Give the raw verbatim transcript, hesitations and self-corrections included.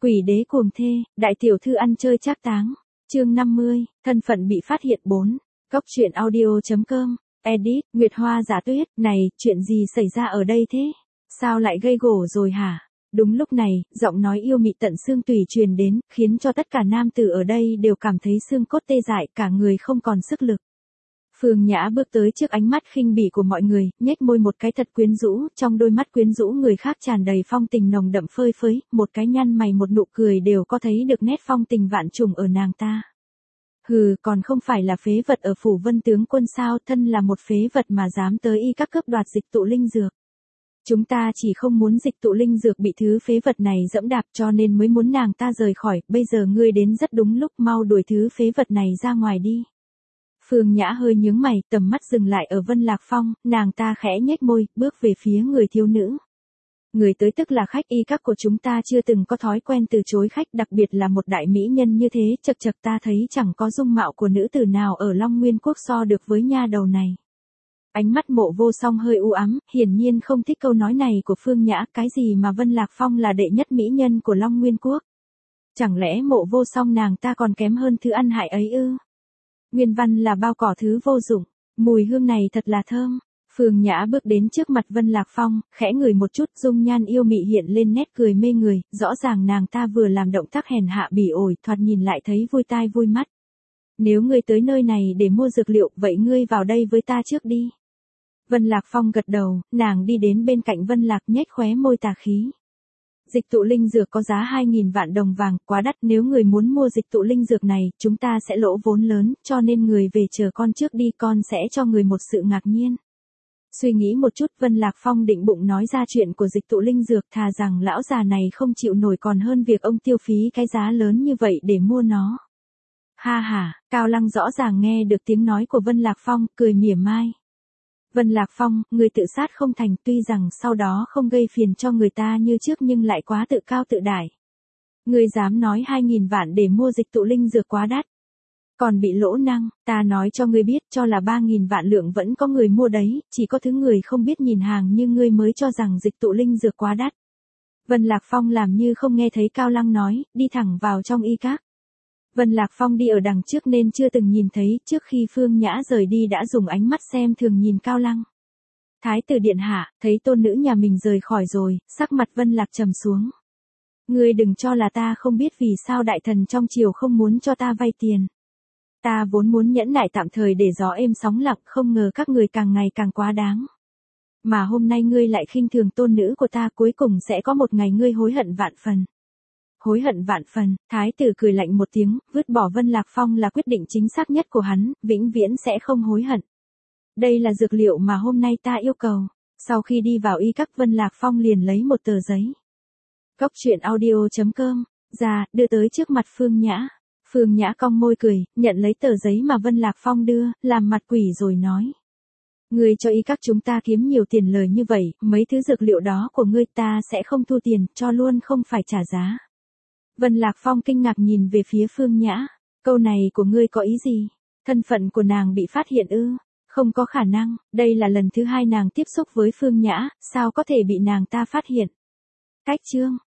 Quỷ đế cuồng thê, đại tiểu thư ăn chơi trác táng. Chương năm mươi, thân phận bị phát hiện bốn. Góc truyện audio.com, edit, Nguyệt Hoa Giả Tuyết, này, chuyện gì xảy ra ở đây thế? Sao lại gây gổ rồi hả? Đúng lúc này, giọng nói yêu mị tận xương tủy truyền đến, khiến cho tất cả nam tử ở đây đều cảm thấy xương cốt tê dại, cả người không còn sức lực. Phương Nhã bước tới trước ánh mắt khinh bỉ của mọi người, nhếch môi một cái thật quyến rũ, trong đôi mắt quyến rũ người khác tràn đầy phong tình nồng đậm phơi phới, một cái nhăn mày một nụ cười đều có thấy được nét phong tình vạn trùng ở nàng ta. Hừ, còn không phải là phế vật ở phủ Vân tướng quân sao, thân là một phế vật mà dám tới y các cướp đoạt dịch tụ linh dược. Chúng ta chỉ không muốn dịch tụ linh dược bị thứ phế vật này dẫm đạp cho nên mới muốn nàng ta rời khỏi, bây giờ ngươi đến rất đúng lúc, mau đuổi thứ phế vật này ra ngoài đi. Phương Nhã hơi nhướng mày, tầm mắt dừng lại ở Vân Lạc Phong, nàng ta khẽ nhếch môi, bước về phía người thiếu nữ. Người tới tức là khách y các của chúng ta chưa từng có thói quen từ chối khách, đặc biệt là một đại mỹ nhân như thế, chật chật ta thấy chẳng có dung mạo của nữ tử nào ở Long Nguyên Quốc so được với nha đầu này. Ánh mắt Mộ Vô Song hơi u ám, hiển nhiên không thích câu nói này của Phương Nhã, cái gì mà Vân Lạc Phong là đệ nhất mỹ nhân của Long Nguyên Quốc. Chẳng lẽ Mộ Vô Song nàng ta còn kém hơn thứ ăn hại ấy ư? Nguyên văn là bao cỏ thứ vô dụng, mùi hương này thật là thơm. Phương Nhã bước đến trước mặt Vân Lạc Phong, khẽ ngửi một chút, dung nhan yêu mị hiện lên nét cười mê người, rõ ràng nàng ta vừa làm động tác hèn hạ bỉ ổi, thoạt nhìn lại thấy vui tai vui mắt. Nếu ngươi tới nơi này để mua dược liệu, vậy ngươi vào đây với ta trước đi. Vân Lạc Phong gật đầu, nàng đi đến bên cạnh Vân Lạc nhếch khóe môi tà khí. Dịch tụ linh dược có giá hai nghìn vạn đồng vàng, quá đắt, nếu người muốn mua dịch tụ linh dược này, chúng ta sẽ lỗ vốn lớn, cho nên người về chờ con trước đi, con sẽ cho người một sự ngạc nhiên. Suy nghĩ một chút, Vân Lạc Phong định bụng nói ra chuyện của dịch tụ linh dược, thà rằng lão già này không chịu nổi còn hơn việc ông tiêu phí cái giá lớn như vậy để mua nó. Ha ha, Cao Lăng rõ ràng nghe được tiếng nói của Vân Lạc Phong, cười mỉa mai. Vân Lạc Phong, người tự sát không thành, tuy rằng sau đó không gây phiền cho người ta như trước nhưng lại quá tự cao tự đại. Ngươi dám nói hai nghìn vạn để mua dịch tụ linh dược quá đắt. Còn bị lỗ năng, ta nói cho ngươi biết, cho là ba nghìn vạn lượng vẫn có người mua đấy, chỉ có thứ người không biết nhìn hàng như ngươi mới cho rằng dịch tụ linh dược quá đắt. Vân Lạc Phong làm như không nghe thấy Cao Lăng nói, đi thẳng vào trong y các. Vân Lạc Phong đi ở đằng trước nên chưa từng nhìn thấy, trước khi Phương Nhã rời đi đã dùng ánh mắt xem thường nhìn Cao Lăng. Thái tử điện hạ, thấy tôn nữ nhà mình rời khỏi rồi, sắc mặt Vân Lạc trầm xuống. Ngươi đừng cho là ta không biết vì sao đại thần trong triều không muốn cho ta vay tiền. Ta vốn muốn nhẫn nại tạm thời để gió êm sóng lặng, không ngờ các người càng ngày càng quá đáng. Mà hôm nay ngươi lại khinh thường tôn nữ của ta, cuối cùng sẽ có một ngày ngươi hối hận vạn phần. Hối hận vạn phần, thái tử cười lạnh một tiếng, vứt bỏ Vân Lạc Phong là quyết định chính xác nhất của hắn, vĩnh viễn sẽ không hối hận. Đây là dược liệu mà hôm nay ta yêu cầu. Sau khi đi vào y các, Vân Lạc Phong liền lấy một tờ giấy. Góc truyện audio.com, ra, đưa tới trước mặt Phương Nhã. Phương Nhã cong môi cười, nhận lấy tờ giấy mà Vân Lạc Phong đưa, làm mặt quỷ rồi nói. Ngươi cho y các chúng ta kiếm nhiều tiền lời như vậy, mấy thứ dược liệu đó của ngươi ta sẽ không thu tiền, cho luôn không phải trả giá. Vân Lạc Phong kinh ngạc nhìn về phía Phương Nhã, câu này của ngươi có ý gì? Thân phận của nàng bị phát hiện ư? Không có khả năng, đây là lần thứ hai nàng tiếp xúc với Phương Nhã, sao có thể bị nàng ta phát hiện? Cách chương,